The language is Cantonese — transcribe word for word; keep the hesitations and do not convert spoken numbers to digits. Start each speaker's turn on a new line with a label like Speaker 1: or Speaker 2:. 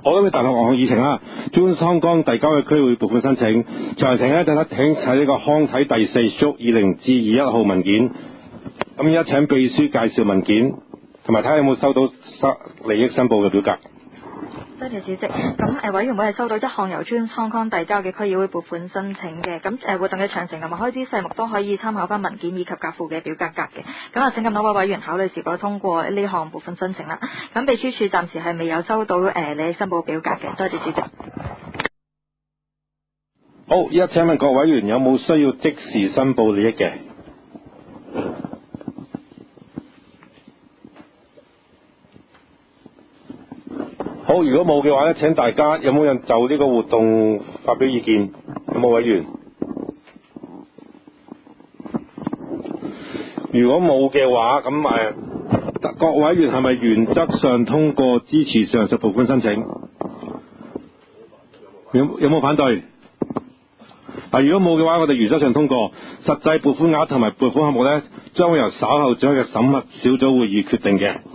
Speaker 1: 我今日大學項議程啦 ，Jones Hong Kong 遞交嘅區會撥款申請，詳情咧就得請睇呢個康體第四 Stroke 二零至二一號文件。咁而家請秘書介紹文件，同埋睇下有冇收到利益申報嘅表格。
Speaker 2: 多謝主席。咁誒委員會係收到一項由 Jones Hong Kong 遞交嘅區議會撥款申請嘅，咁誒活動嘅詳情同埋開支細目都可以參考翻文件以及夾附嘅表格格嘅。咁啊，請咁多位委員考慮是否通過呢項撥款申請啦。咁秘書處暫時係未有收到誒利益申報表格嘅。多謝主席。
Speaker 1: 好，依家請問各位委員有冇需要即時申報利益嘅？好，如果冇嘅話咧，請大家有冇人就呢個活動發表意見？有冇委員？如果冇嘅話，咁誒，各委員係咪原則上通過支持上述撥款申請？有有冇反對？嗱，如果冇嘅話，我哋原則上通過。實際撥款額同埋撥款項目咧，將會由稍後將嘅審核小組會議決定嘅。